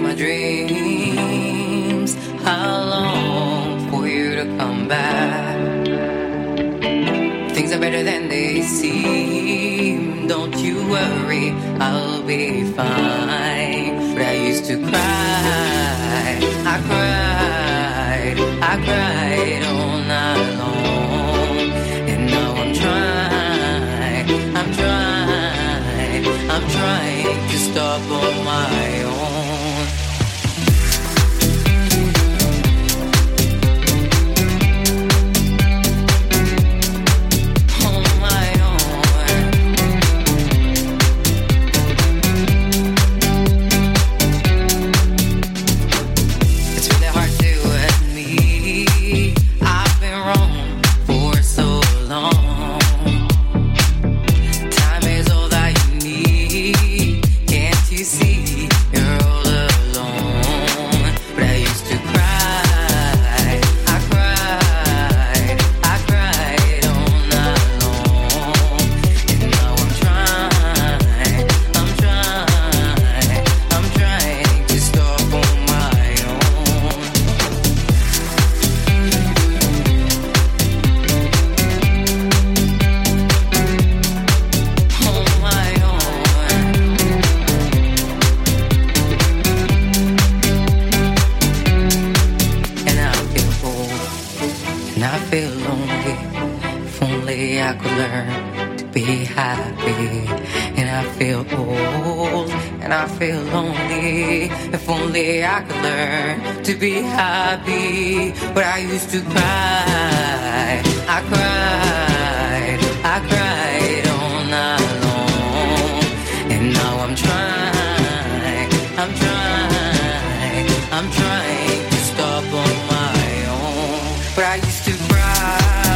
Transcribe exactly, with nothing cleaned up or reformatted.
my dreams. How long for you to come back? Things are better than they seem. Don't you worry, I'll be fine. But I used to cry, I cried, I cried all night long. And now I'm trying, I'm trying, I'm trying to stop on my own. I could learn to be happy, but I used to cry, I cried, I cried all night long. And now I'm trying, I'm trying, I'm trying to stop on my own. But I used to cry